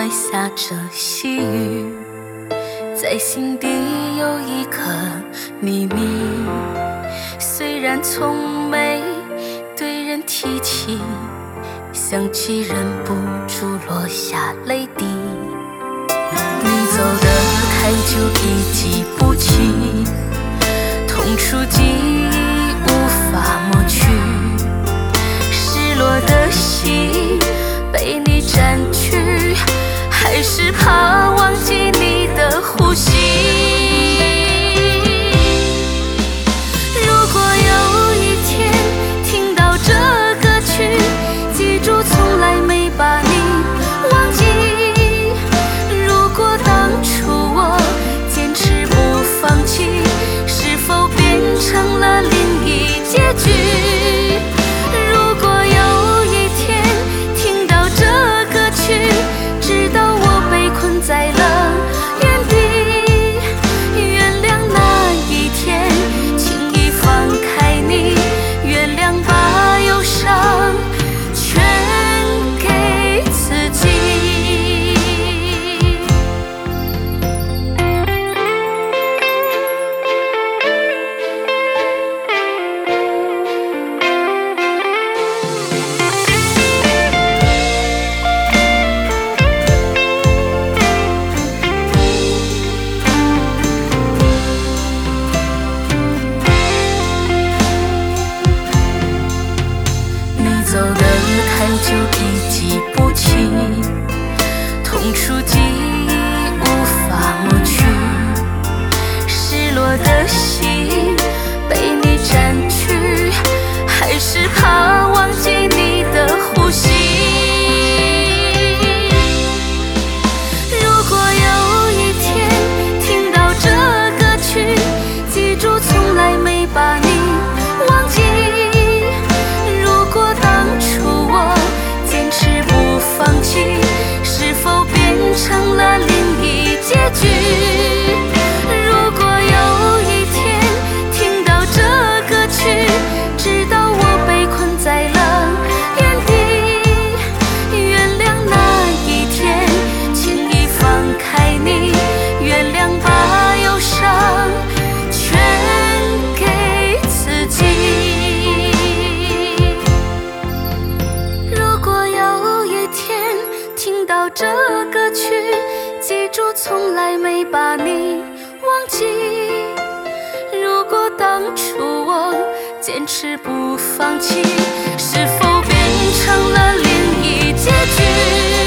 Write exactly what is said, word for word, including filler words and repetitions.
外下着细雨，在心底有一颗秘密，虽然从没对人提起，想起忍不住落下泪滴。你走得太久已记不起，痛触记忆无法抹去，失落的心被你占据，还是怕忘记你的呼吸。如果有一天听到这歌曲，记住从来没把你忘记。如果当初我坚持不放弃，是否变成了另一结局？如果有一天听到这歌曲，直到我被困在了原地，原谅那一天轻易放开你，原谅把忧伤全给自己。走得太久已记不起，痛触记忆无法抹去，失落的心被你占据，还是怕忘记你的呼吸。如果有一天听到这歌曲，记住从来没把你忘记。放弃，是否变成了另一结局？如果有一天听到这歌曲，直到我被困在了原地，原谅那一天轻易放开你，原谅把忧伤全给自己。如果有一天听到这歌曲，记住从来没把你忘记。如果当初我坚持不放弃，是否变成了另一结局？